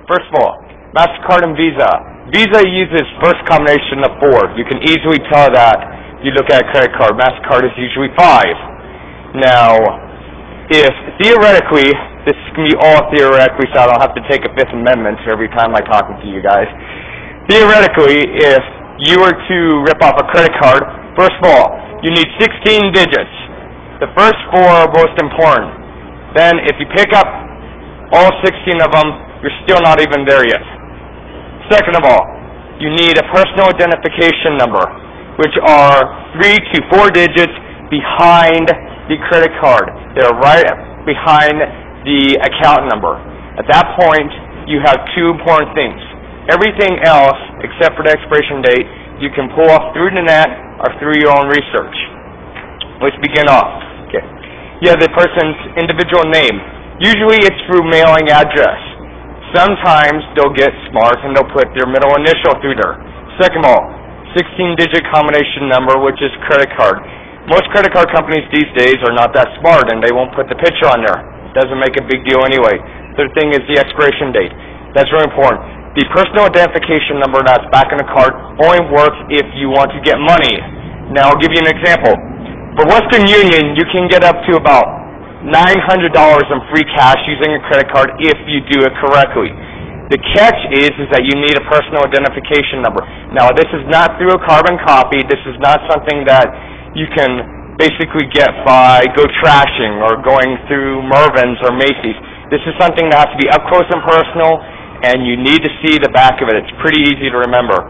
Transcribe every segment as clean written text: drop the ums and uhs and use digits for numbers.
First of all, MasterCard and Visa. Visa uses first combination of 4. You can easily tell that if you look at a credit card. MasterCard is usually 5. Now, if theoretically, this is going to be all theoretically, so I don't have to take a Fifth Amendment every time I talk to you guys. Theoretically, if you were to rip off a credit card, first of all, you need 16 digits. The first 4 are most important. Then, if you pick up all 16 of them, you're still not even there yet. Second of all, you need a personal identification number, which are 3 to 4 digits behind the credit card. They're right behind the account number. At that point, you have 2 important things. Everything else, except for the expiration date, you can pull off through the net or through your own research. Let's begin off. Okay. You have the person's individual name. Usually it's through mailing address. Sometimes they'll get smart and they'll put their middle initial through there. Second of all, 16-digit combination number, which is credit card. Most credit card companies these days are not that smart and they won't put the picture on there. It doesn't make a big deal anyway. Third thing is the expiration date. That's really important. The personal identification number that's back on the card only works if you want to get money. Now I'll give you an example. For Western Union, you can get up to about $900 in free cash using a credit card if you do it correctly. The catch is that you need a personal identification number. Now, this is not through a carbon copy. This is not something that you can basically get by go trashing or going through Mervyn's or Macy's. This is something that has to be up close and personal, and you need to see the back of it. It's pretty easy to remember.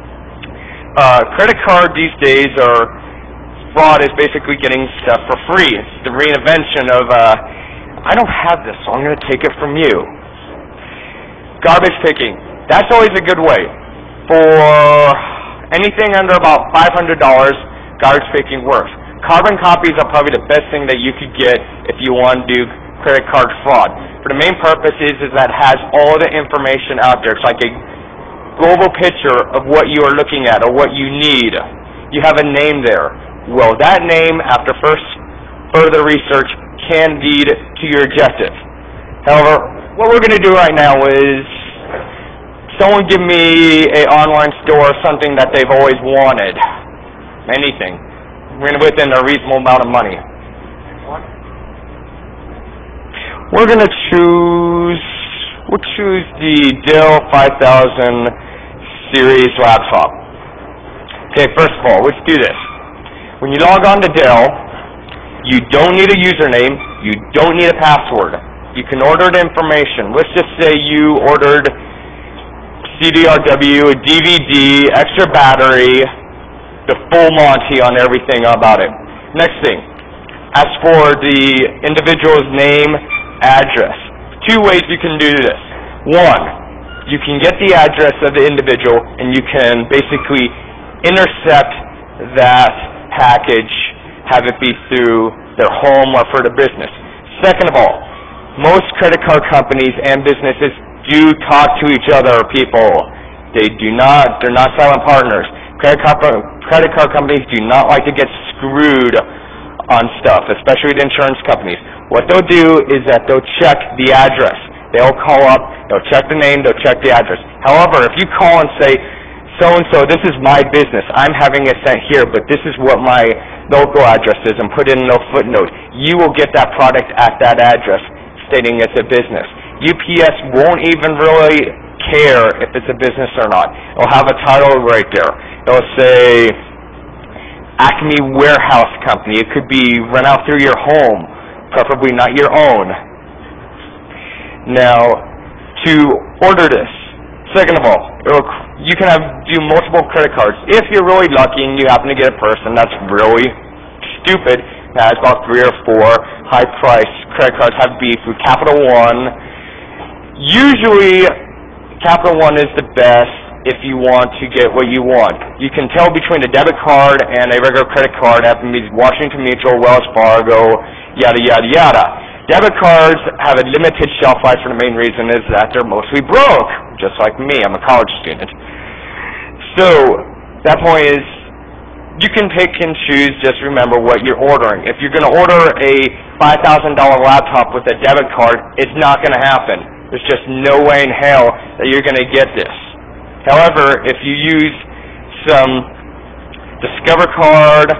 Credit card these days are fraud is basically getting stuff for free. It's the reinvention of, I don't have this, so I'm going to take it from you. Garbage picking. That's always a good way. For anything under about $500, garbage picking works. Carbon copies are probably the best thing that you could get if you want to do credit card fraud. But the main purpose is that it has all the information out there. It's like a global picture of what you are looking at or what you need. You have a name there. Well, that name, after further research, can lead to your objective. However, what we're going to do right now is someone give me an online store or something that they've always wanted. Anything. Within a reasonable amount of money. We're going to we'll choose the Dell 5000 series laptop. Okay, first of all, let's do this. When you log on to Dell, you don't need a username, you don't need a password. You can order the information. Let's just say you ordered CDRW, a DVD, extra battery, the full Monty on everything about it. Next thing, ask for the individual's name, address. 2 ways you can do this. 1, you can get the address of the individual and you can basically intercept that package, have it be through their home or for the business. Second of all, most credit card companies and businesses do talk to each other, people. They're not silent partners. Credit card companies do not like to get screwed on stuff, especially the insurance companies. What they'll do is that they'll check the address. They'll call up, they'll check the name, they'll check the address. However, if you call and say, so-and-so, this is my business, I'm having it sent here, but this is what my local address is, and put in a footnote, you will get that product at that address, stating it's a business. UPS won't even really care if it's a business or not. It'll have a title right there. It'll say Acme Warehouse Company. It could be run out through your home, preferably not your own. Now, to order this, second of all, you can do multiple credit cards. If you're really lucky and you happen to get a person that's really stupid, that has about 3 or 4 high-priced credit cards, have to be through Capital One. Usually, Capital One is the best if you want to get what you want. You can tell between a debit card and a regular credit card, having to be Washington Mutual, Wells Fargo, yada, yada, yada. Debit cards have a limited shelf life for the main reason is that they're mostly broke, just like me. I'm a college student. So, that point is, you can pick and choose, just remember what you're ordering. If you're going to order a $5,000 laptop with a debit card, it's not going to happen. There's just no way in hell that you're going to get this. However, if you use some Discover card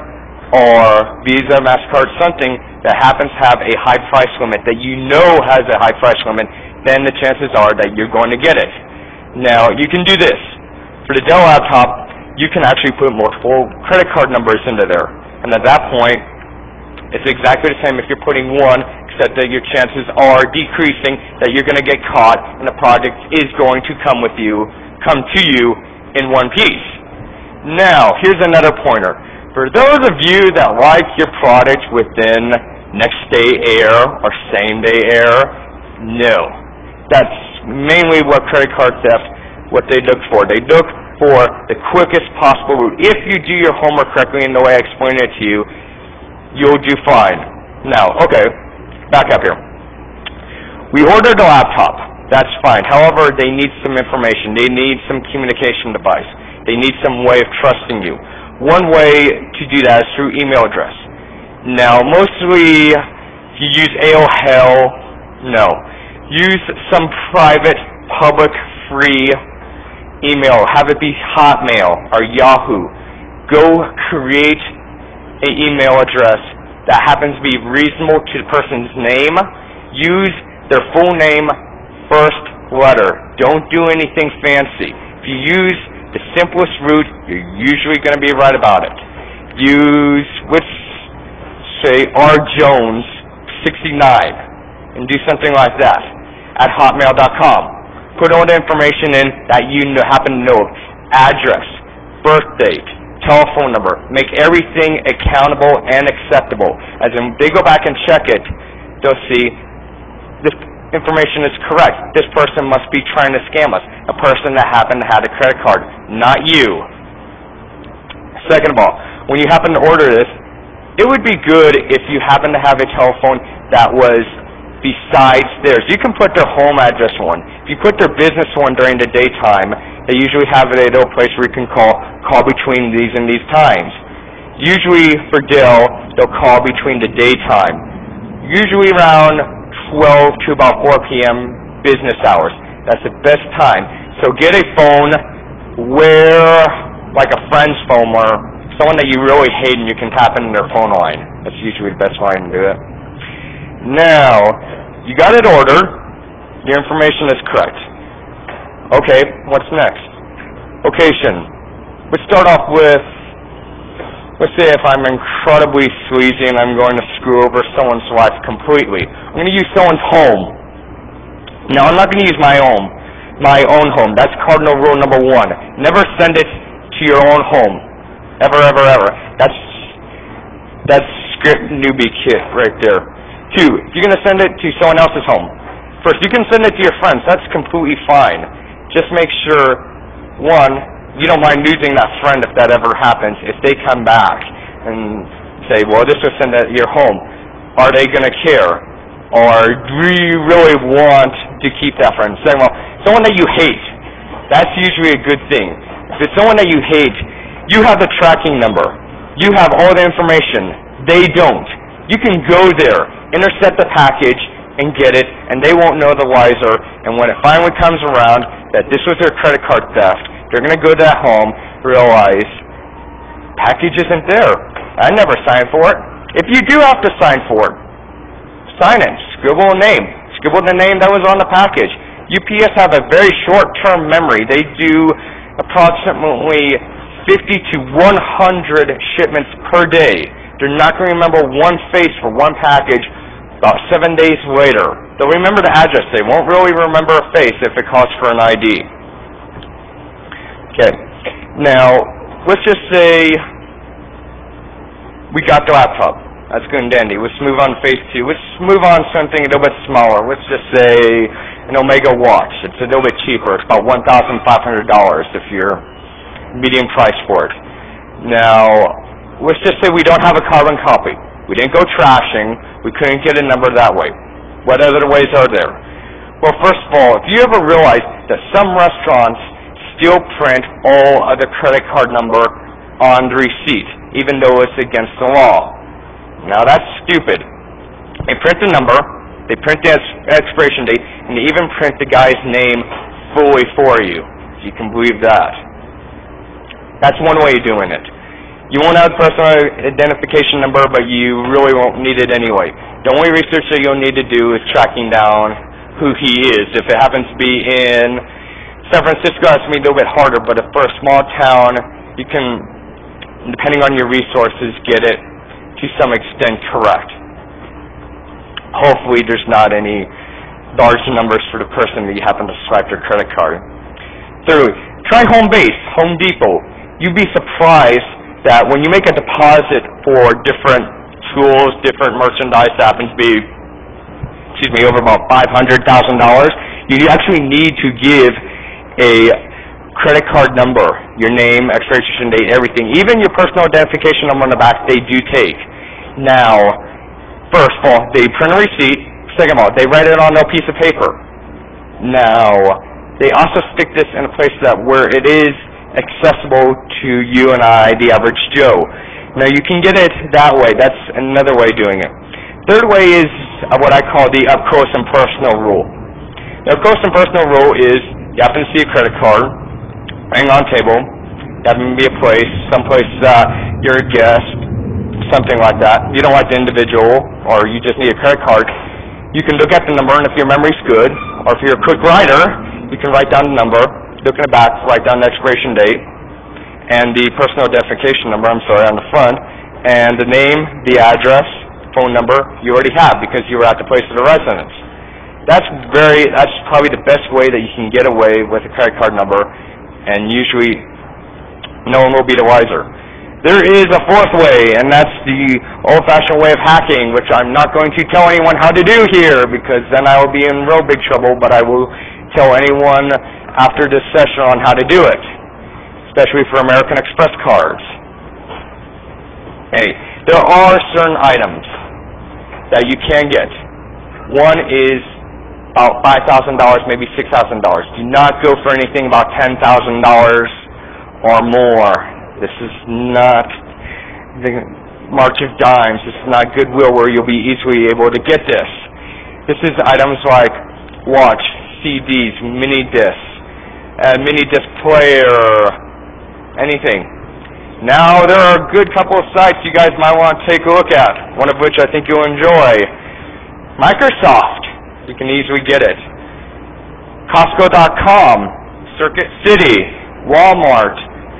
or Visa, MasterCard, something that happens to have a high price limit, that you know has a high price limit, then the chances are that you're going to get it. Now, you can do this. For the Dell laptop, you can actually put multiple credit card numbers into there. And at that point, it's exactly the same if you're putting one, except that your chances are decreasing that you're going to get caught and the product is going to come to you in one piece. Now, here's another pointer. For those of you that like your product within next day air or same day air, no. That's mainly what credit card theft, what they look for. They look for the quickest possible route. If you do your homework correctly in the way I explained it to you, you'll do fine. Now, okay, back up here. We ordered a laptop. That's fine. However, they need some information. They need some communication device. They need some way of trusting you. One way to do that is through email address. Now, mostly, if you use AOL, no. Use some private, public, free email. Have it be Hotmail or Yahoo. Go create an email address that happens to be reasonable to the person's name. Use their full name, first letter. Don't do anything fancy. If you use the simplest route, you're usually going to be right about it. Use, let's say, rjones69 and do something like that at hotmail.com. Put all the information in that you happen to know. Address, birth date, telephone number. Make everything accountable and acceptable. As in, they go back and check it, they'll see this information is correct. This person must be trying to scam us. A person that happened to have a credit card, not you. Second of all, when you happen to order this, it would be good if you happen to have a telephone that was besides theirs. You can put their home address one. If you put their business one during the daytime, they usually have it at a place where you can call between these and these times. Usually for Dell, they'll call between the daytime. Usually around 12 to about 4 p.m. business hours. That's the best time. So get a phone where, like a friend's phone or someone that you really hate and you can tap into their phone line. That's usually the best line to do it. Now, you got it ordered. Your information is correct. Okay, what's next? Location. Let's start off with, let's say if I'm incredibly sleazy and I'm going to screw over someone's life completely. I'm going to use someone's home. Now, I'm not going to use my own home. That's cardinal rule number 1. Never send it to your own home. Ever, ever, ever. That's script newbie kit right there. 2, if you're going to send it to someone else's home. First, you can send it to your friends. That's completely fine. Just make sure, 1, you don't mind losing that friend if that ever happens. If they come back and say, well, this was sent at your home, are they going to care? Or do you really want to keep that friend? Saying, well, someone that you hate, that's usually a good thing. If it's someone that you hate, you have the tracking number. You have all the information. They don't. You can go there, intercept the package, and get it, and they won't know the wiser. And when it finally comes around that this was their credit card theft, they're going to go to that home, realize, package isn't there. I never signed for it. If you do have to sign for it, sign it. Scribble a name. Scribble the name that was on the package. UPS have a very short-term memory. They do approximately 50 to 100 shipments per day. They're not going to remember one face for one package about 7 days later. They'll remember the address. They won't really remember a face if it calls for an ID. Okay. Now, let's just say we got the laptop. That's good and dandy. Let's move on to phase 2. Let's move on to something a little bit smaller. Let's just say an Omega watch. It's a little bit cheaper. It's about $1,500 if you're medium price for it. Now, let's just say we don't have a carbon copy. We didn't go trashing. We couldn't get a number that way. What other ways are there? Well, first of all, if you ever realize that some restaurants still print all of the credit card number on the receipt, even though it's against the law. Now, that's stupid. They print the number, they print the expiration date, and and even print the guy's name fully for you. If you can believe that. That's one way of doing it. You won't have a personal identification number, but you really won't need it anyway. The only research that you'll need to do is tracking down who he is. If it happens to be in San Francisco, that's going to be a little bit harder, but if for a small town, you can, depending on your resources, get it to some extent correct. Hopefully there's not any large numbers for the person that you happen to swipe their credit card. Thirdly, try Home Base, Home Depot. You'd be surprised that when you make a deposit for different tools, different merchandise that happens to be, over about $500,000, you actually need to give a credit card number, your name, expiration date, everything. Even your personal identification number on the back, they do take. Now, first of all, they print a receipt. Second of all, they write it on a piece of paper. Now, they also stick this in a place where it is accessible to you and I, the average Joe. Now, you can get it that way. That's another way of doing it. Third way is what I call the up close and personal rule. The up close and personal rule is you happen to see a credit card hanging on a table, you happen to be a place, someplace you're a guest, something like that. You don't like the individual, or you just need a credit card. You can look at the number, and if your memory's good, or if you're a quick writer, you can write down the number, look in the back, write down the expiration date, and the personal identification number, on the front, and the name, the address, phone number you already have because you were at the place of the residence. That's probably the best way that you can get away with a credit card number, and usually no one will be the wiser. There is a fourth way, and that's the old-fashioned way of hacking, which I'm not going to tell anyone how to do here because then I will be in real big trouble, but I will tell anyone after this session on how to do it, especially for American Express cards. Hey, there are certain items that you can get. One is about $5,000, maybe $6,000. Do not go for anything about $10,000 or more. This is not the March of Dimes. This is not Goodwill where you'll be easily able to get this. This is items like watch, CDs, mini disc player, anything. Now, there are a good couple of sites you guys might want to take a look at, one of which I think you'll enjoy. Microsoft, you can easily get it. Costco.com, Circuit City, Walmart,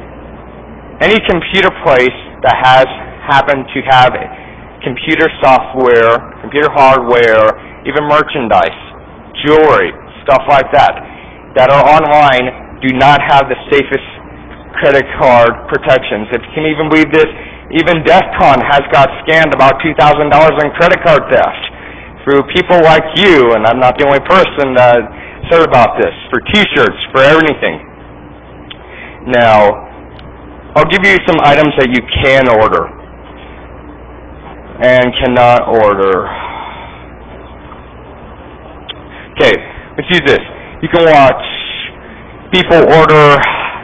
any computer place that has happened to have computer software, computer hardware, even merchandise, jewelry, stuff like that are online do not have the safest credit card protections. If you can even believe this, even DEF CON has got scammed about $2,000 in credit card theft through people like you, and I'm not the only person that heard about this, for t-shirts, for everything. Now, I'll give you some items that you can order and cannot order. Okay, let's use this. You can watch people order.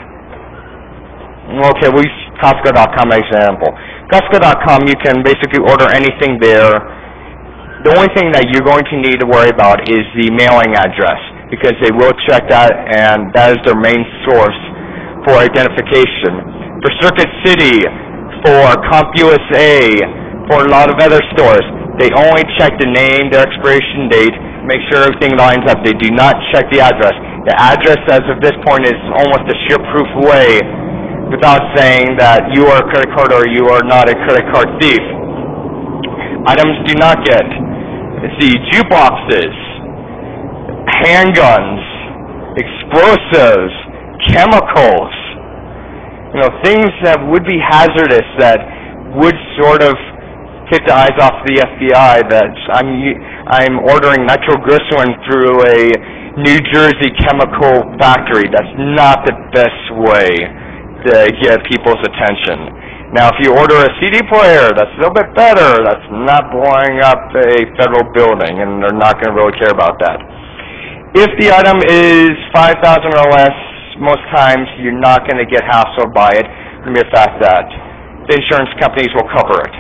Okay, we'll use Costco.com as an example. Costco.com, you can basically order anything there. The only thing that you're going to need to worry about is the mailing address, because they will check that, and that is their main source for identification. For Circuit City, for CompUSA, for a lot of other stores, they only check the name, their expiration date, make sure everything lines up. They do not check the address. The address, as of this point, is almost a sheer-proof way without saying that you are a credit card or you are not a credit card thief. Items do not get. Let's see, jukeboxes, handguns, explosives, chemicals, things that would be hazardous, that would sort of take the eyes off the FBI, that I'm ordering nitroglycerin through a New Jersey chemical factory. That's not the best way to get people's attention. Now, if you order a CD player, that's a little bit better. That's not blowing up a federal building, and they're not going to really care about that. If the item is $5,000 or less, most times you're not going to get hassled by it, the mere fact that the insurance companies will cover it.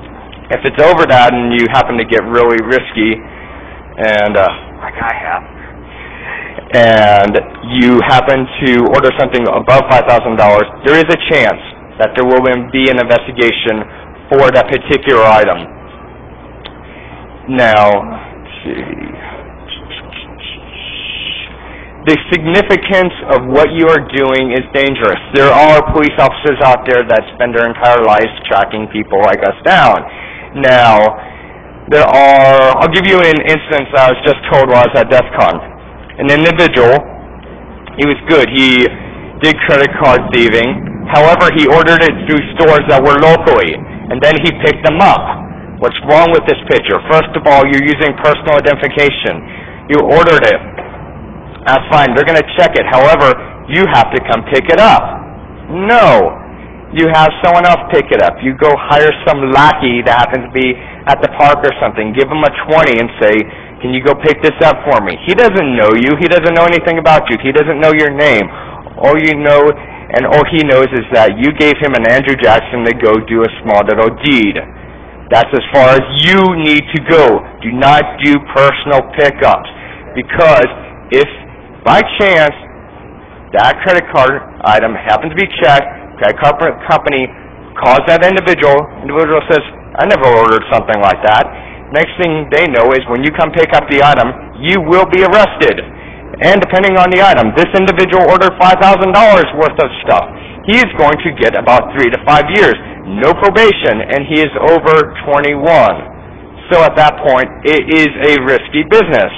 If it's over that and you happen to get really risky, and like I have, and you happen to order something above $5,000, there is a chance that there will be an investigation for that particular item. Now, let's see. The significance of what you are doing is dangerous. There are police officers out there that spend their entire lives tracking people like us down. Now, I'll give you an instance I was just told while I was at DEF CON. An individual, he was good. He did credit card thieving. However, he ordered it through stores that were locally, and then he picked them up. What's wrong with this picture? First of all, you're using personal identification. You ordered it. That's fine. They're going to check it. However, you have to come pick it up. No. You have someone else pick it up. You go hire some lackey that happens to be at the park or something. Give him a 20 and say, can you go pick this up for me? He doesn't know you. He doesn't know anything about you. He doesn't know your name. All you know and all he knows is that you gave him an Andrew Jackson to go do a small little deed. That's as far as you need to go. Do not do personal pickups. Because if by chance that credit card item happens to be checked, credit card company calls that individual says, I never ordered something like that. Next thing they know is when you come pick up the item, you will be arrested. And depending on the item, this individual ordered $5,000 worth of stuff. He is going to get about 3 to 5 years, no probation, and he is over 21. So at that point, it is a risky business.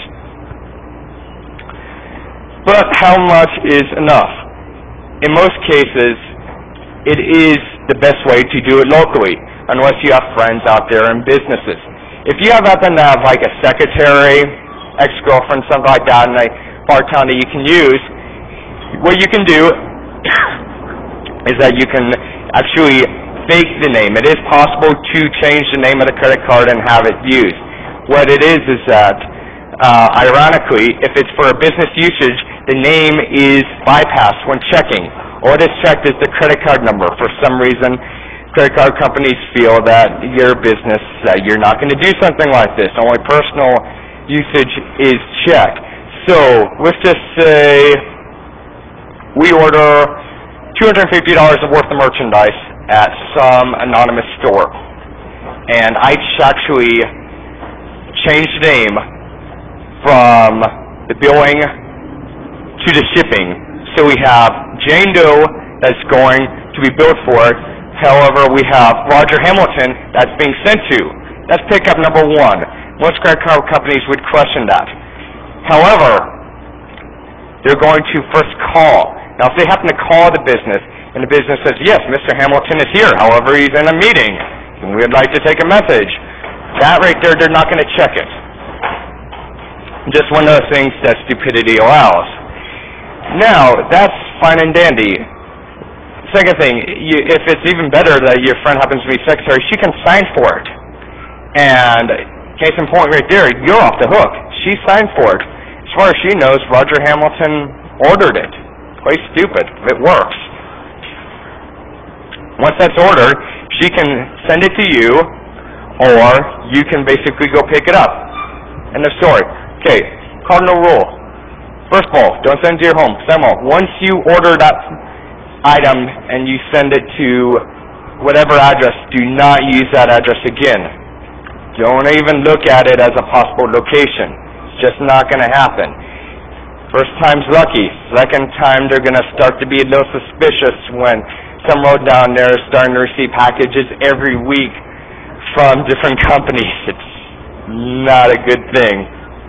But how much is enough? In most cases, it is the best way to do it locally, unless you have friends out there in businesses. If you happen to have like a secretary, ex-girlfriend, something like that in a part-time that you can use, what you can do is that you can actually fake the name. It is possible to change the name of the credit card and have it used. What it is that, ironically, if it's for a business usage, the name is bypassed when checking. All it is checked is the credit card number. For some reason, credit card companies feel that your business, that you're not going to do something like this. Only personal usage is checked. So, let's just say we order $250 worth of merchandise at some anonymous store. And I actually changed the name from the billing to the shipping. So we have Jane Doe that's going to be billed for it. However, we have Roger Hamilton that's being sent to. That's pickup number 1. Most credit card companies would question that. However, they're going to first call. Now, if they happen to call the business, and the business says, yes, Mr. Hamilton is here. However, he's in a meeting, and we'd like to take a message. That right there, they're not going to check it. Just one of those things that stupidity allows. Now, that's fine and dandy. Second thing, if it's even better that your friend happens to be secretary, she can sign for it. And case in point right there, you're off the hook. She signed for it. As far as she knows, Roger Hamilton ordered it. Quite stupid. It works. Once that's ordered, she can send it to you, or you can basically go pick it up. End of story. Okay, cardinal rule. First of all, don't send it to your home. Second of all, once you order that item and you send it to whatever address, do not use that address again. Don't even look at it as a possible location. It's just not going to happen. First time's lucky. Second time, they're going to start to be a little suspicious when some road down there is starting to receive packages every week from different companies. It's not a good thing.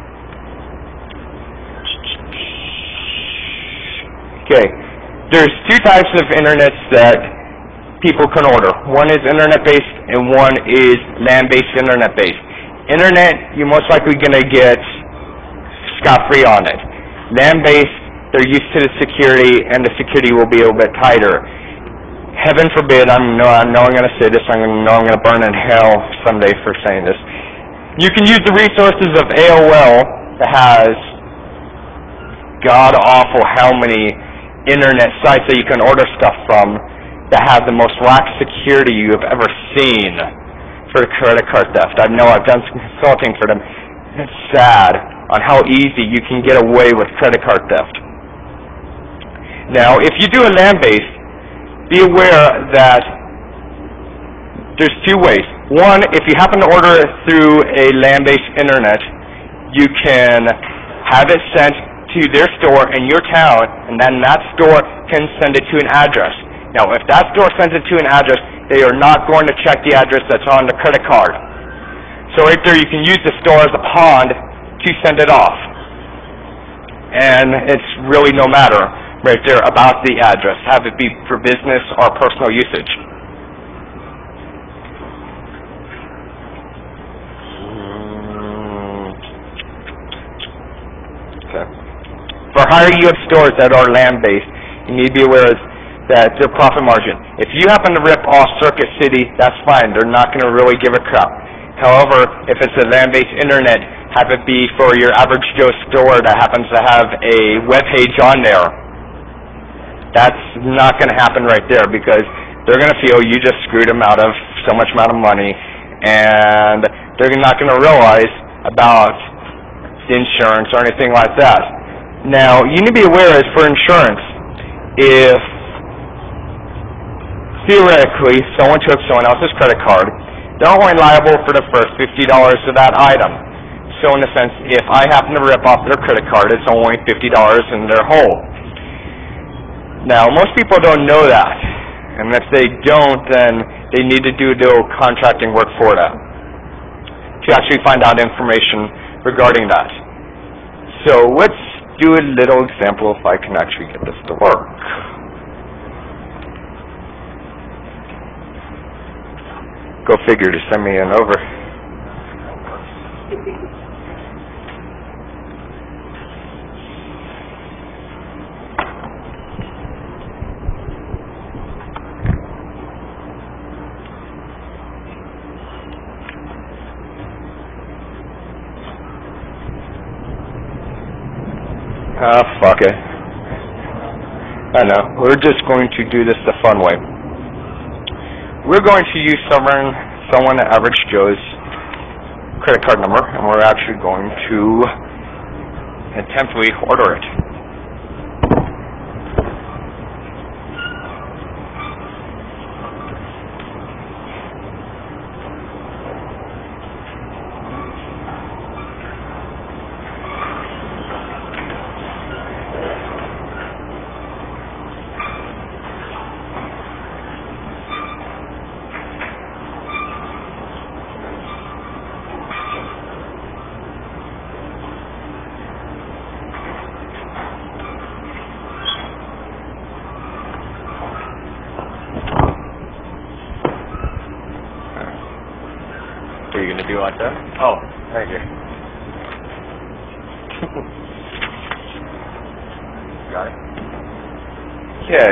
Okay, there's 2 types of internets that people can order. One is internet-based and one is land-based internet-based. Internet, you're most likely going to get scot-free on it. Land-based, they're used to the security, and the security will be a little bit tighter. Heaven forbid, I know I'm going to say this, I'm going to burn in hell someday for saying this. You can use the resources of AOL that has god-awful how many internet sites that you can order stuff from that have the most lax security you have ever seen for credit card theft. I know I've done some consulting for them. It's sad on how easy you can get away with credit card theft. Now, if you do a land-based, be aware that there's two ways. One, if you happen to order it through a land-based internet, you can have it sent to their store in your town, and then that store can send it to an address. Now, if that store sends it to an address, they are not going to check the address that's on the credit card. So right there, you can use the store as a pond to send it off. And it's really no matter right there about the address, have it be for business or personal usage. Okay. For higher yield stores that are land-based, you need to be aware that their profit margin. If you happen to rip off Circuit City, that's fine. They're not going to really give a crap. However, if it's a land-based internet, have it be for your average Joe store that happens to have a web page on there. That's not going to happen right there because they're going to feel you just screwed them out of so much amount of money, and they're not going to realize about insurance or anything like that. Now, you need to be aware is for insurance, if theoretically someone took someone else's credit card, they're only liable for the first $50 of that item. So in a sense, if I happen to rip off their credit card, it's only $50 in their hole. Now, most people don't know that, and if they don't, then they need to do a little contracting work for that to actually find out information regarding that. So let's do a little example if I can actually get this to work. Go figure to send me an over. Fuck it. I know. We're just going to do this the fun way. We're going to use someone average Joe's credit card number, and we're actually going to attemptly order it. Are you going to do like that? Oh, thank you. Got it? Okay.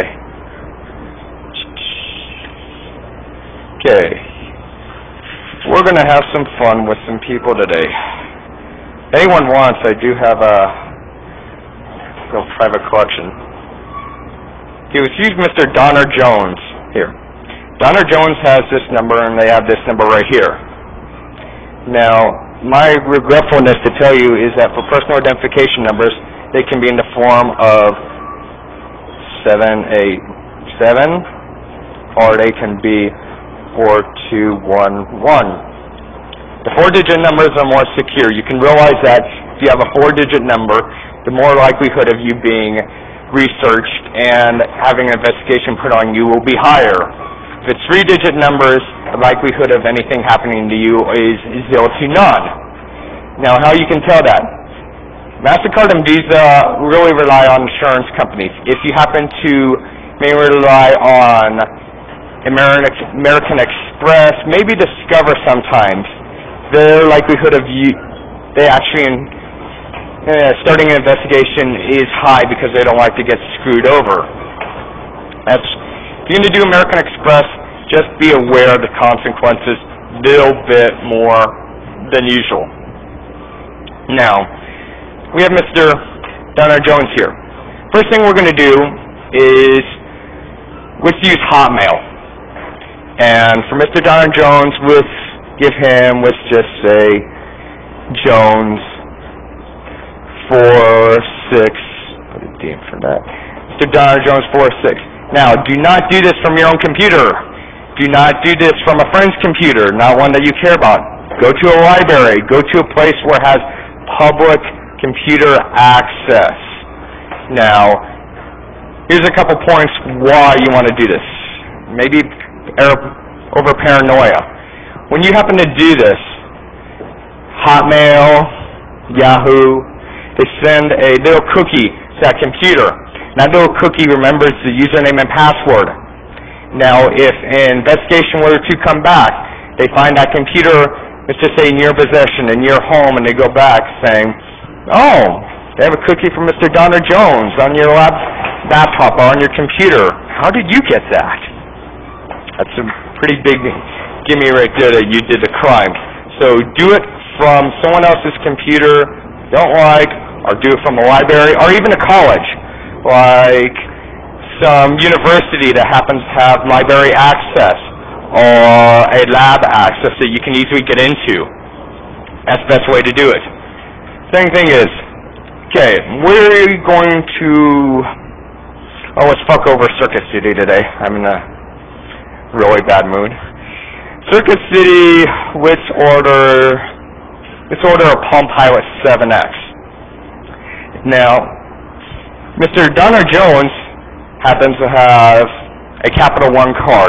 Okay. We're going to have some fun with some people today. If anyone wants, I do have a little private collection. Okay, let's use Mr. Donner Jones here. Donner Jones has this number, and they have this number right here. Now, my regretfulness to tell you is that for personal identification numbers, they can be in the form of 787, or they can be 4211. The 4-digit numbers are more secure. You can realize that if you have a 4-digit number, the more likelihood of you being researched and having an investigation put on you will be higher. If it's 3-digit numbers, the likelihood of anything happening to you is 0 to none. Now, how you can tell that? MasterCard and Visa really rely on insurance companies. If you happen to maybe rely on American Express, maybe Discover sometimes, their likelihood of you, they actually starting an investigation is high because they don't like to get screwed over. If you're going to do American Express, just be aware of the consequences a little bit more than usual. Now, we have Mr. Donner Jones here. First thing we're going to do is let's use Hotmail. And for Mr. Donner Jones, let's give him, let's just say, Jones 46. Put a D in for that. Mr. Donner Jones 46. Now, do not do this from your own computer. Do not do this from a friend's computer, not one that you care about. Go to a library. Go to a place where it has public computer access. Now, here's a couple points why you want to do this. Maybe over paranoia. When you happen to do this, Hotmail, Yahoo, they send a little cookie to that computer. That little cookie remembers the username and password. Now, if an investigation were to come back, they find that computer, let's just say in your possession, in your home, and they go back saying, oh, they have a cookie from Mr. Donner Jones on your laptop or on your computer. How did you get that? That's a pretty big gimme right there that you did the crime. So do it from someone else's computer you don't like, or do it from a library, or even a college, like some university that happens to have library access or a lab access that you can easily get into. That's the best way to do it. Second thing is, okay, we're going to, let's fuck over Circuit City today. I'm in a really bad mood. Circuit City, let's order a Palm Pilot 7X. Now, Mr. Donner Jones happens to have a Capital One card.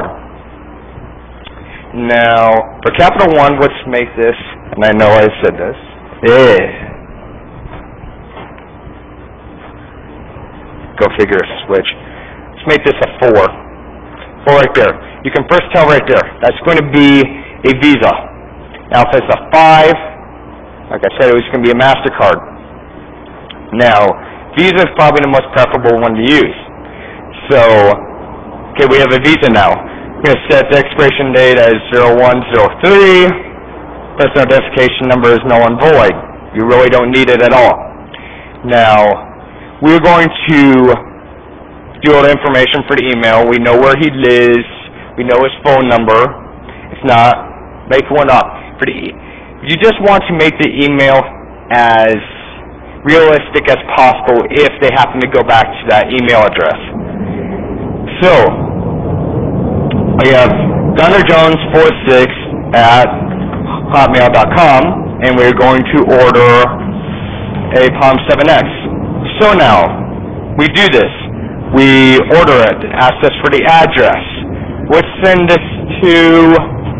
Now, for Capital One, let's make this, and I know I said this, go figure a switch. Let's make this a 4. 4 right there. You can first tell right there, that's going to be a Visa. Now, if it's a 5, like I said, it was going to be a MasterCard. Now, Visa is probably the most preferable one to use. So, okay, we have a Visa now. We're going to set the expiration date as 0103. Personal identification number is null and void. You really don't need it at all. Now, we're going to do all the information for the email. We know where he lives. We know his phone number. If not, make one up. You just want to make the email as realistic as possible if they happen to go back to that email address. So, we have DonnerJones46 at hotmail.com, and we're going to order a Palm 7X. So now, we do this. We order it, ask us for the address. Let's send this to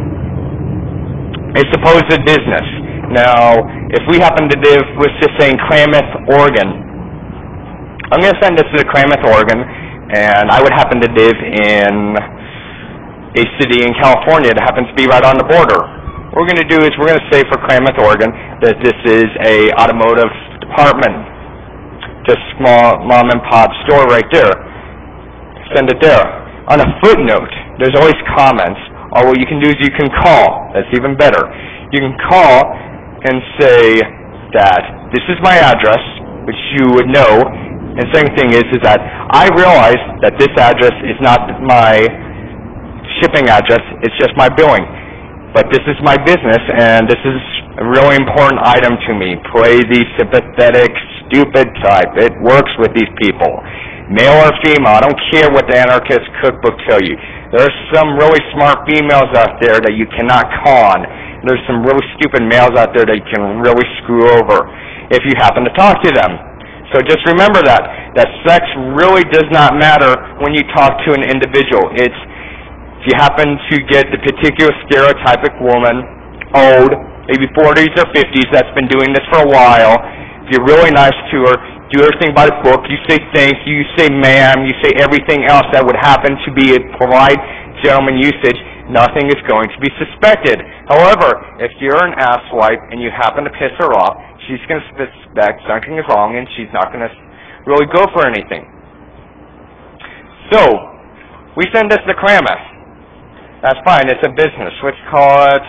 a supposed business. Now, if we happen to live, let's just say in Klamath, Oregon, I'm going to send this to Klamath, Oregon, and I would happen to live in a city in California that happens to be right on the border. What we're going to do is we're going to say for Klamath, Oregon, that this is a automotive department, just small mom and pop store right there. Send it there. On a footnote, there's always comments. Or what you can do is you can call. That's even better. You can call and say that this is my address, which you would know. And the second thing is that I realize that this address is not my shipping address, it's just my billing. But this is my business, and this is a really important item to me. Play the sympathetic, stupid type. It works with these people. Male or female, I don't care what the Anarchist Cookbook tell you. There's some really smart females out there that you cannot con. There's some really stupid males out there that you can really screw over if you happen to talk to them. So just remember that sex really does not matter when you talk to an individual. It's if you happen to get the particular stereotypic woman, old, maybe 40s or 50s, that's been doing this for a while, if you're really nice to her, do everything by the book, you say thank you, you say ma'am, you say everything else that would happen to be a polite gentleman usage, nothing is going to be suspected. However, if you're an asswipe and you happen to piss her off, she's going to suspect something is wrong and she's not going to really go for anything. So, we send this to Klamath. That's fine, it's a business. Let's call it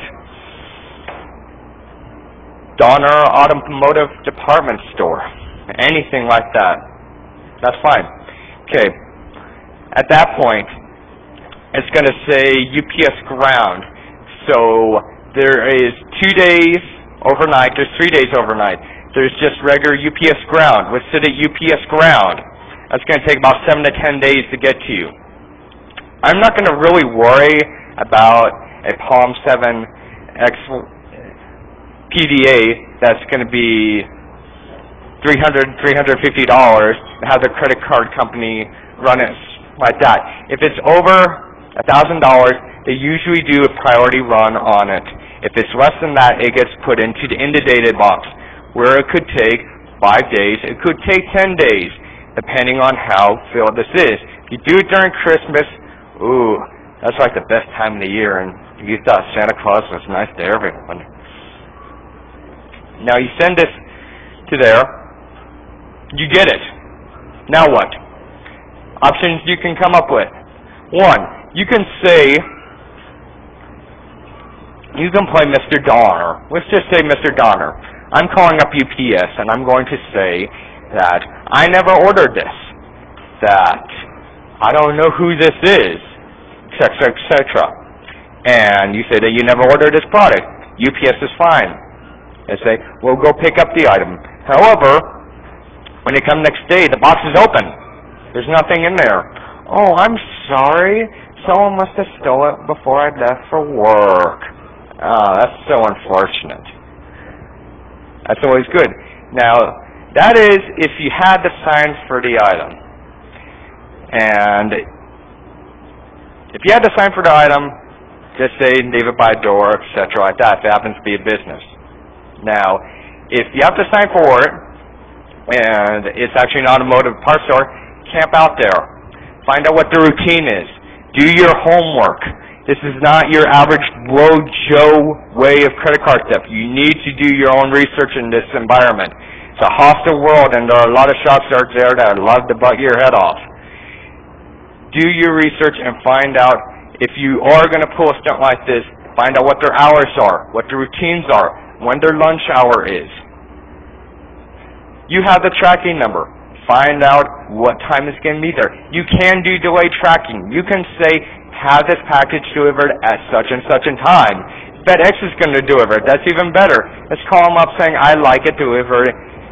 Donner Automotive Department Store. Anything like that. That's fine. Okay. At that point, it's going to say UPS ground. So there is 2 days overnight. There's 3 days overnight. There's just regular UPS ground. Let's sit at UPS ground. That's going to take about 7 to 10 days to get to you. I'm not going to really worry about a Palm 7X PDA that's going to be $300, $350 and have the credit card company run it like that. If it's over $1,000, they usually do a priority run on it. If it's less than that, it gets put into the inundated box, where it could take 5 days, it could take 10 days, depending on how filled this is. If you do it during Christmas, ooh, that's like the best time of the year, and you thought Santa Claus was nice to everyone. Now you send this to there, you get it. Now what? Options you can come up with. One, you can say, you can play Mr. Donner. Let's just say Mr. Donner. I'm calling up UPS and I'm going to say that I never ordered this, that I don't know who this is, etc., etc. And you say that you never ordered this product. UPS is fine. They say, well, go pick up the item. However, when you come next day, the box is open. There's nothing in there. Oh, I'm sorry. Someone must have stolen it before I left for work. Oh, that's so unfortunate. That's always good. Now, that is if you had to sign for the item. And if you had to sign for the item, just say leave it by a door, etc. like that, if it happens to be a business. Now, if you have to sign for it, and it's actually an automotive parts store, camp out there. Find out what the routine is. Do your homework. This is not your average low Joe way of credit card theft. You need to do your own research in this environment. It's a hostile world, and there are a lot of shops out there that would love to butt your head off. Do your research and find out if you are going to pull a stunt like this, find out what their hours are, what their routines are, when their lunch hour is. You have the tracking number. Find out what time it's going to be there. You can do delayed tracking. You can say, have this package delivered at such and such a time. FedEx is going to deliver it. That's even better. Let's call them up saying, I'd like it delivered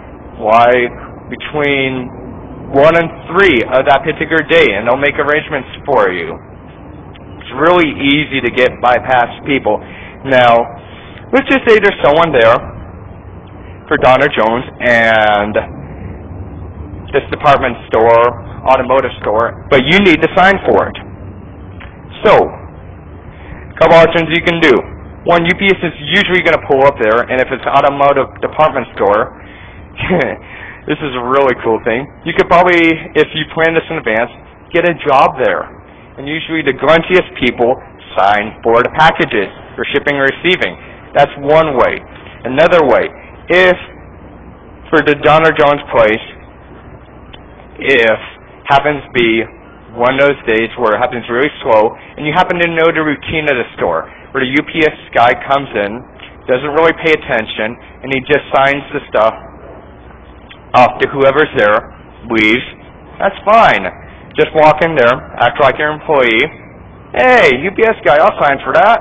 between 1 and 3 of that particular day, and they'll make arrangements for you. It's really easy to get bypass people. Now, let's just say there's someone there for Donner Jones and this department store, automotive store, but you need to sign for it. So, a couple options you can do. One, UPS is usually going to pull up there, and if it's an automotive department store, this is a really cool thing. You could probably, if you plan this in advance, get a job there. And usually the gruntiest people sign for the packages for shipping or receiving. That's one way. Another way, if for the Donner Jones place, if happens to be one of those days where it happens really slow, and you happen to know the routine of the store, where the UPS guy comes in, doesn't really pay attention, and he just signs the stuff off to whoever's there, leaves, that's fine. Just walk in there, act like you're an employee. Hey, UPS guy, I'll sign for that.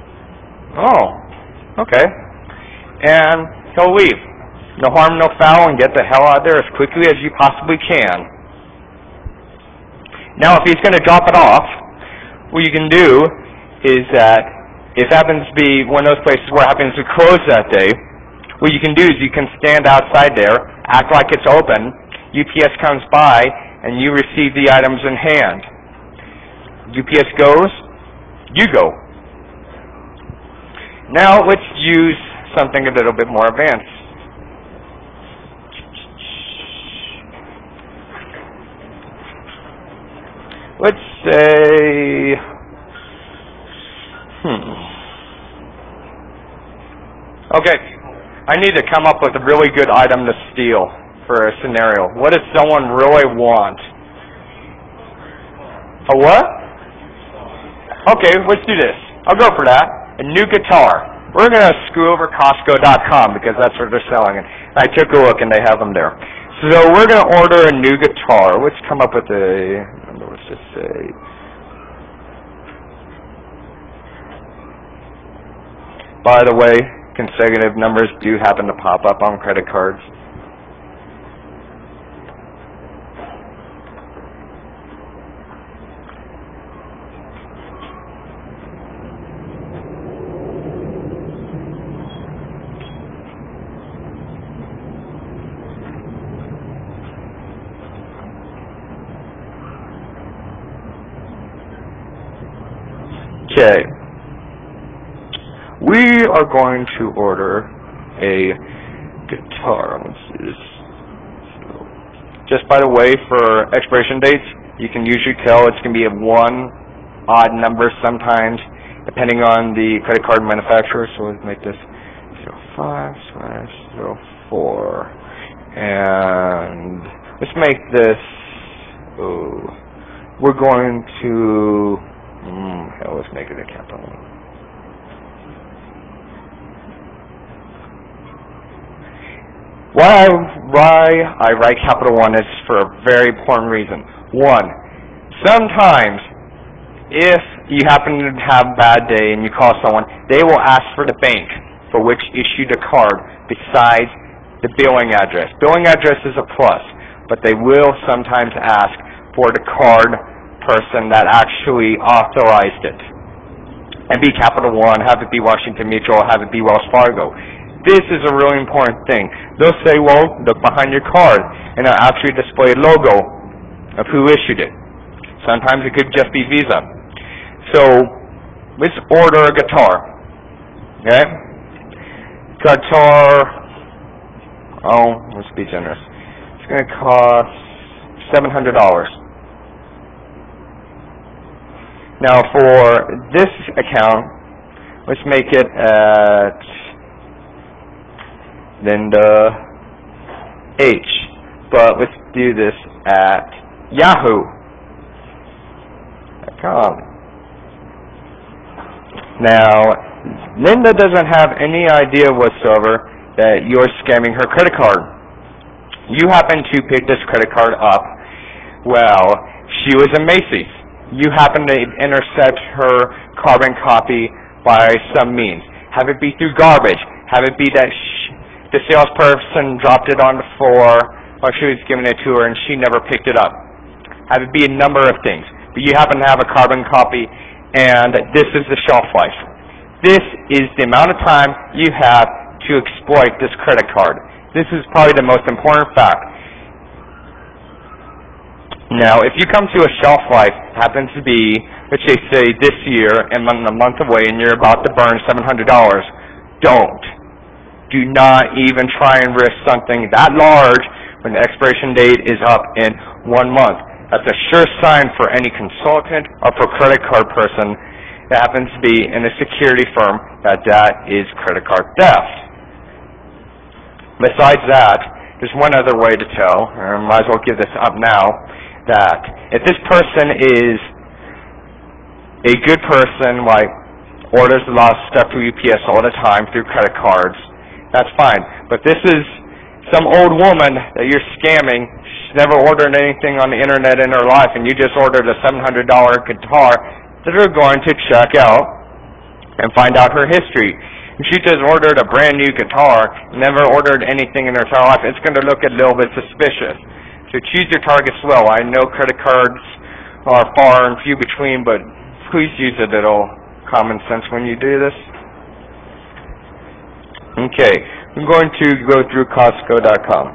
Oh, okay. And he'll leave. No harm, no foul, and get the hell out of there as quickly as you possibly can. Now, if he's going to drop it off, what you can do is that if it happens to be one of those places where it happens to close that day, what you can do is you can stand outside there, act like it's open, UPS comes by, and you receive the items in hand. UPS goes, you go. Now, let's use something a little bit more advanced. Let's say, okay, I need to come up with a really good item to steal for a scenario. What does someone really want? A what? Okay, let's do this. I'll go for that. A new guitar. We're going to screw over Costco.com because that's where they're selling it. I took a look and they have them there. So we're going to order a new guitar. Let's come up with let's just say, by the way, consecutive numbers do happen to pop up on credit cards. Okay, we are going to order a guitar. Let's see this. So, just by the way, for expiration dates, you can usually tell it's going to be a one odd number sometimes, depending on the credit card manufacturer. So let's make this 05/04, and let's make this. We're going to. Hell, let's make it a capital. Why I write capital 1 is for a very important reason. One, sometimes if you happen to have a bad day and you call someone, they will ask for the bank for which issued the card besides the billing address. Billing address is a plus, but they will sometimes ask for the card person that actually authorized it. And be Capital One, have it be Washington Mutual, have it be Wells Fargo. This is a really important thing. They'll say, well, look behind your card, and they'll actually display a logo of who issued it. Sometimes it could just be Visa. So, let's order a guitar. Okay? Guitar, let's be generous. It's going to cost $700. Now for this account, let's make it at Linda H. But let's do this at Yahoo.com. Now, Linda doesn't have any idea whatsoever that you're scamming her credit card. You happen to pick this credit card up. Well, she was in Macy's. You happen to intercept her carbon copy by some means. Have it be through garbage. Have it be that the salesperson dropped it on the floor while she was giving it to her and she never picked it up. Have it be a number of things. But you happen to have a carbon copy, and this is the shelf life. This is the amount of time you have to exploit this credit card. This is probably the most important fact. Now, if you come to a shelf life, happens to be, let's say this year, and a month away, and you're about to burn $700, don't. Do not even try and risk something that large when the expiration date is up in 1 month. That's a sure sign for any consultant or for credit card person that happens to be in a security firm that is credit card theft. Besides that, there's one other way to tell, and I might as well give this up now, that if this person is a good person, like orders a lot of stuff through UPS all the time through credit cards, that's fine. But this is some old woman that you're scamming. She's never ordered anything on the internet in her life, and you just ordered a $700 guitar that they're going to check out and find out her history. If she just ordered a brand new guitar, never ordered anything in her entire life, it's going to look a little bit suspicious. So choose your targets well. I know credit cards are far and few between, but please use a little common sense when you do this. Okay, I'm going to go through Costco.com.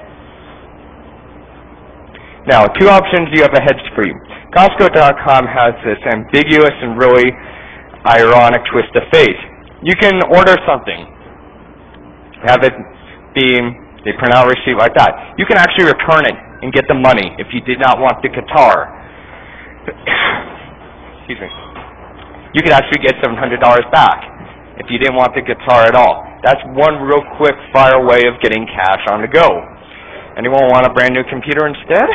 Now, two options you have ahead for you. Costco.com has this ambiguous and really ironic twist of fate. You can order something, have it be, they print out a receipt like that. You can actually return it and get the money if you did not want the guitar. Excuse me. You could actually get $700 back if you didn't want the guitar at all. That's one real quick fire way of getting cash on the go. Anyone want a brand new computer instead?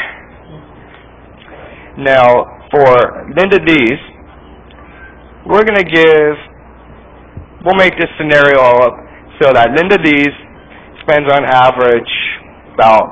Now, for Linda D's, we're going to we'll make this scenario up so that Linda D's spends on average about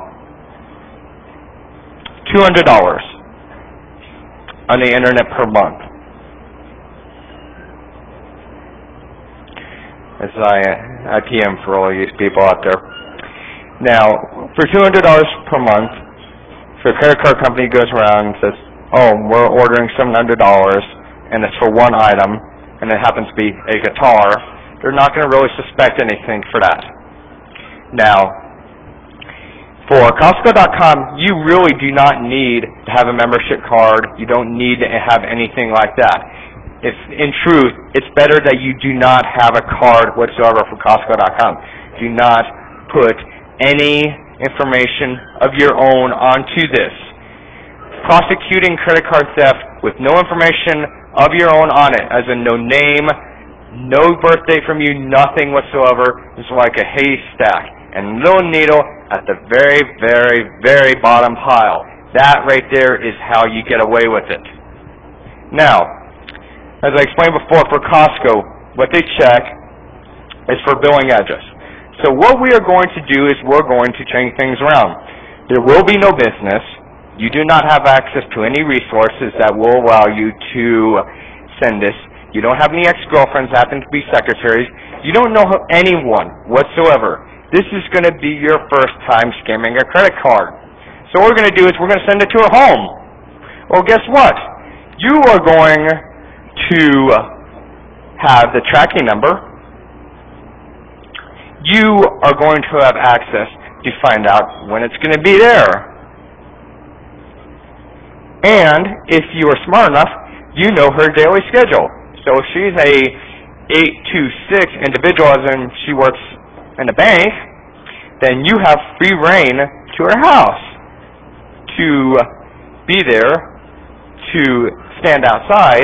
$200 on the internet per month. as I PM for all these people out there. Now, for $200 per month, if a credit card company goes around and says, oh, we're ordering $700, and it's for one item, and it happens to be a guitar, they're not going to really suspect anything for that. Now, for Costco.com, you really do not need to have a membership card. You don't need to have anything like that. If, in truth, it's better that you do not have a card whatsoever for Costco.com. Do not put any information of your own onto this. Prosecuting credit card theft with no information of your own on it, as in no name, no birth date from you, nothing whatsoever, is like a haystack and little needle at the very, very, very bottom pile. That right there is how you get away with it. Now, as I explained before, for Costco, what they check is for billing address. So what we are going to do is we're going to change things around. There will be no business. You do not have access to any resources that will allow you to send this. You don't have any ex-girlfriends that happen to be secretaries. You don't know anyone whatsoever. This is going to be your first time scamming a credit card. So what we're going to do is we're going to send it to her home. Well, guess what? You are going to have the tracking number. You are going to have access to find out when it's going to be there. And if you are smart enough, you know her daily schedule. So if she's a 8 to 6 individual, as in she works in a bank, then you have free reign to her house to be there, to stand outside.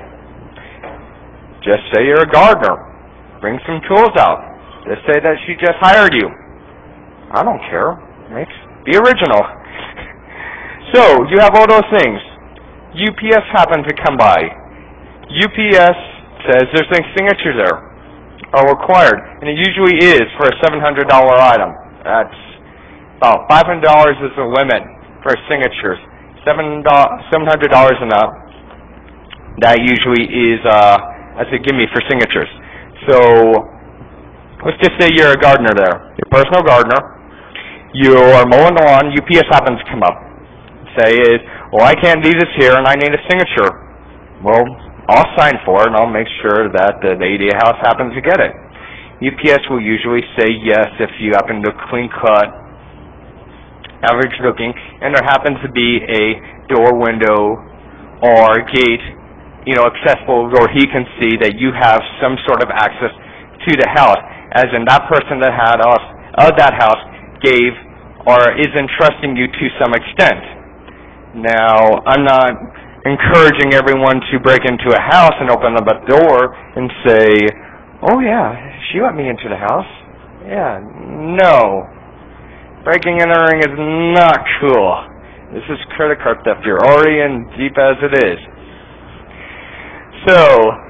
Just say you're a gardener. Bring some tools out. Just say that she just hired you. I don't care. Be original. So, you have all those things. UPS happened to come by. UPS says there's a signature there, are required, and it usually is for a $700 item. That's about $500 is the limit for signatures. $700 and up, that usually is as a gimme for signatures. So, let's just say you're a gardener there. You're a personal gardener. You are mowing the lawn. UPS happens to come up. Say is, well, I can't leave this here and I need a signature. Well, I'll sign for it and I'll make sure that the lady house happens to get it. UPS will usually say yes if you happen to clean cut, average looking, and there happens to be a door, window, or gate, accessible where he can see that you have some sort of access to the house, as in that person that had that house gave or is entrusting you to some extent. Now, I'm not encouraging everyone to break into a house and open up a door and say, oh yeah, she let me into the house. Yeah, no. Breaking and entering is not cool. This is credit card theft. You're already in deep as it is. So,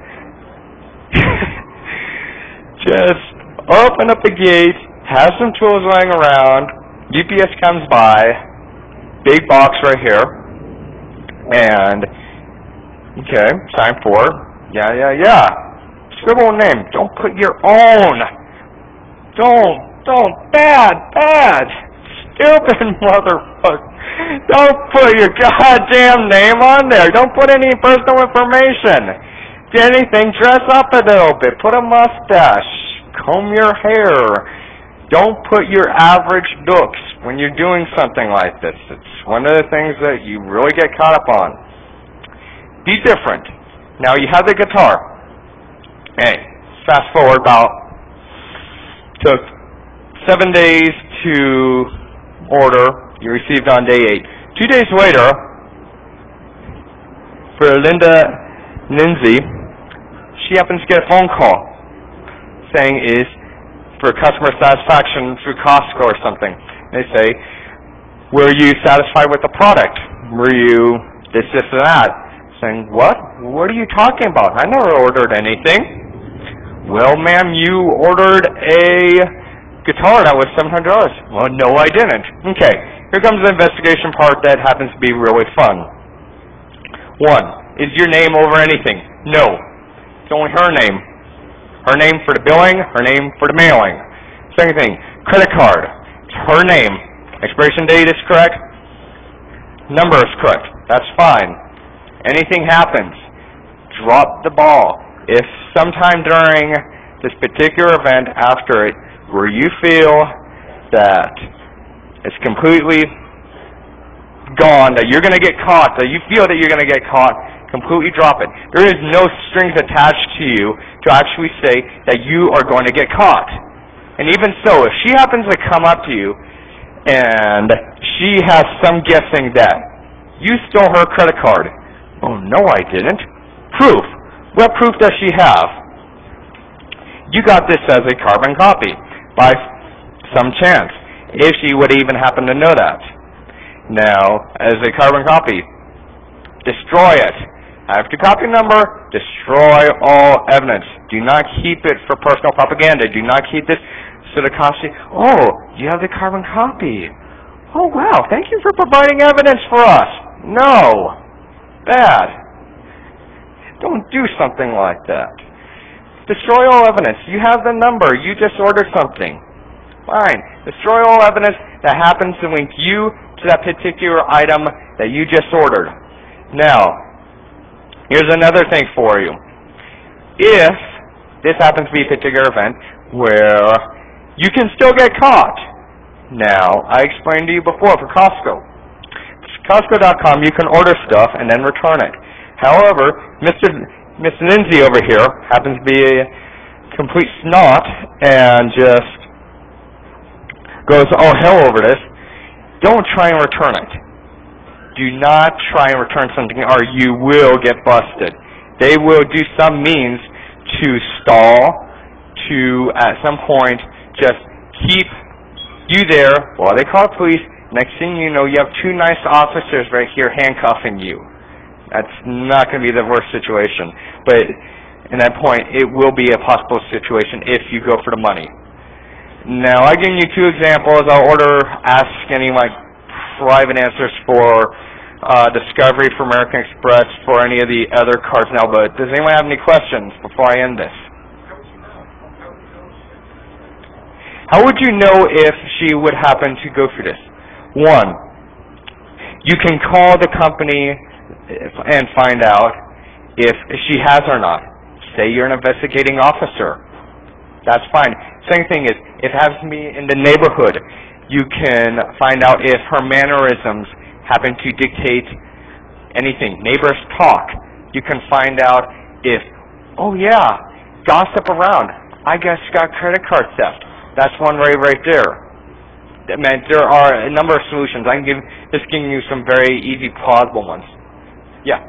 just open up the gate, have some tools lying around, UPS comes by, big box right here, and, okay, sign for, yeah. Scribble a name. Don't put your own. Don't. Bad. Stupid motherfucker. Don't put your goddamn name on there. Don't put any personal information. Get anything, dress up a little bit. Put a mustache. Comb your hair. Don't put your average looks when you're doing something like this. It's one of the things that you really get caught up on. Be different. Now you have the guitar. Hey, fast forward took 7 days to order. You received on day 8. 2 days later, for Linda Lindsay, she happens to get a phone call saying is for customer satisfaction through Costco or something. They say, were you satisfied with the product? Were you this, and that? Saying, what? What are you talking about? I never ordered anything. Well, ma'am, you ordered a guitar that was $700. Well, no, I didn't. Okay, here comes the investigation part that happens to be really fun. 1, is your name over anything? No. It's only her name. Her name for the billing, her name for the mailing. Second thing, credit card. It's her name. Expiration date is correct. Number is correct. That's fine. Anything happens, drop the ball. If sometime during this particular event after it where you feel that it's completely gone, that you're going to get caught, that you feel that you're going to get caught, completely drop it. There is no strings attached to you to actually say that you are going to get caught. And even so, if she happens to come up to you and she has some guessing that you stole her credit card, oh no I didn't. Proof. What proof does she have? You got this as a carbon copy by some chance, if she would even happen to know that. Now, as a carbon copy, destroy it. After copy number, destroy all evidence. Do not keep it for personal propaganda. Do not keep this so the cops say, oh, you have the carbon copy. Oh, wow, thank you for providing evidence for us. No. Bad. Don't do something like that. Destroy all evidence. You have the number. You just ordered something. Fine. Destroy all evidence that happens to link you to that particular item that you just ordered. Now, here's another thing for you. If this happens to be a particular event where you can still get caught. Now, I explained to you before for Costco. Costco.com, you can order stuff and then return it. However, Miss Lindsay over here happens to be a complete snot and just goes all hell over this. Don't try and return it. Do not try and return something or you will get busted. They will do some means to stall, to at some point just keep you there while they call the police. Next thing you know, you have two nice officers right here handcuffing you. That's not going to be the worst situation. But in that point, it will be a possible situation if you go for the money. Now, I've given you two examples. I'll ask any private answers for Discovery, for American Express, for any of the other cards now. But does anyone have any questions before I end this? How would you know if she would happen to go through this? One, you can call the company and find out if she has or not. Say you're an investigating officer. That's fine. Second thing is, if it happens to be in the neighborhood, you can find out if her mannerisms happen to dictate anything. Neighbors talk. You can find out if, oh yeah, gossip around. I guess got credit card theft. That's one way right there. Man, there are a number of solutions. I'm just giving you some very easy, plausible ones. Yeah.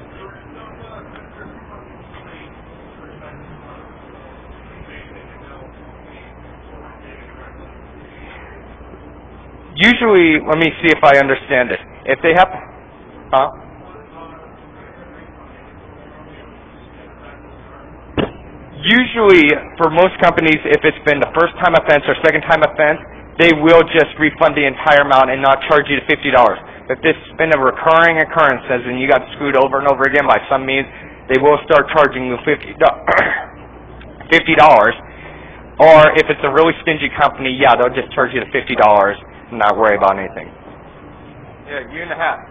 Usually, let me see if I understand it. If they have, Usually, for most companies, if it's been the first time offense or second time offense, they will just refund the entire amount and not charge you the $50. If this has been a recurring occurrence, as in you got screwed over and over again by some means, they will start charging you $50. Or if it's a really stingy company, yeah, they'll just charge you the $50 and not worry about anything. Yeah, year and a half.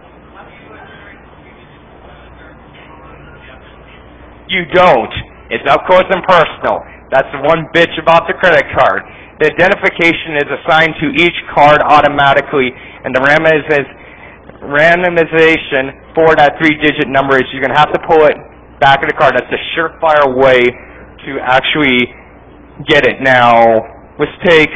You don't. It's up close and personal. That's the one bitch about the credit card. The identification is assigned to each card automatically, and the randomization for that 3-digit number is you're going to have to pull it back of the card. That's a surefire way to actually get it. Now, let's take,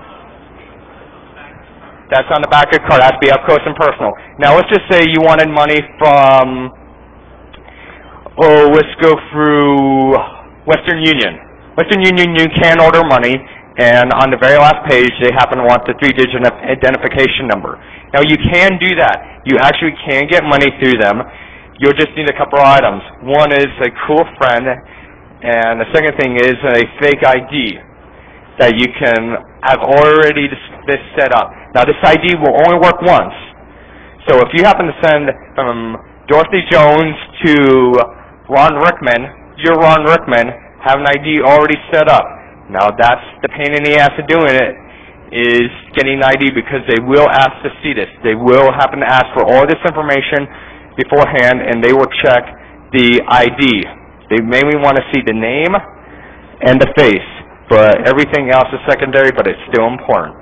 that's on the back of the card. It has to be up close and personal. Now, let's just say you wanted money from, let's go through Western Union. Western Union, you can order money, and on the very last page, they happen to want the 3-digit identification number. Now, you can do that. You actually can get money through them. You'll just need a couple of items. One is a cool friend, and the second thing is a fake ID that you can have already this set up. Now, this ID will only work once. So if you happen to send from Dorothy Jones to Ron Rickman, your Ron Rickman have an ID already set up. Now that's the pain in the ass of doing it, is getting an ID, because they will ask to see this. They will happen to ask for all this information beforehand, and they will check the ID. They mainly want to see the name and the face, but everything else is secondary, but it's still important.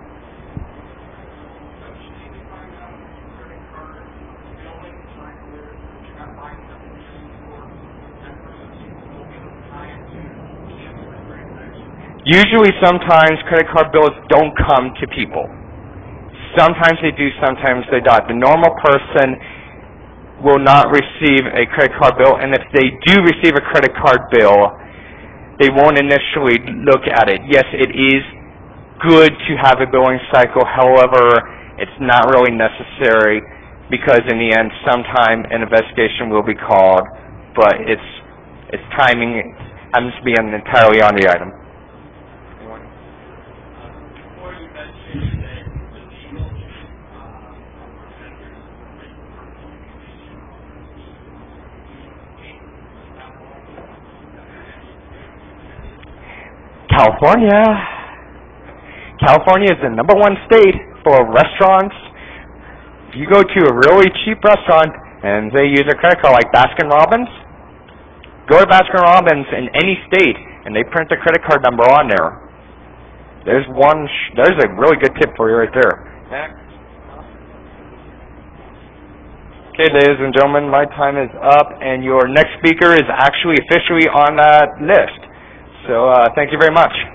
Usually, sometimes credit card bills don't come to people. Sometimes they do, sometimes they don't. The normal person will not receive a credit card bill, and if they do receive a credit card bill, they won't initially look at it. Yes, it is good to have a billing cycle, however, it's not really necessary, because in the end, sometime an investigation will be called, but its timing happens to be entirely on the item. California is the #1 state for restaurants. If you go to a really cheap restaurant and they use a credit card like Baskin-Robbins, go to Baskin-Robbins in any state and they print the credit card number on there. There's a really good tip for you right there. Next. Okay, ladies and gentlemen, my time is up, and your next speaker is actually officially on that list. So thank you very much.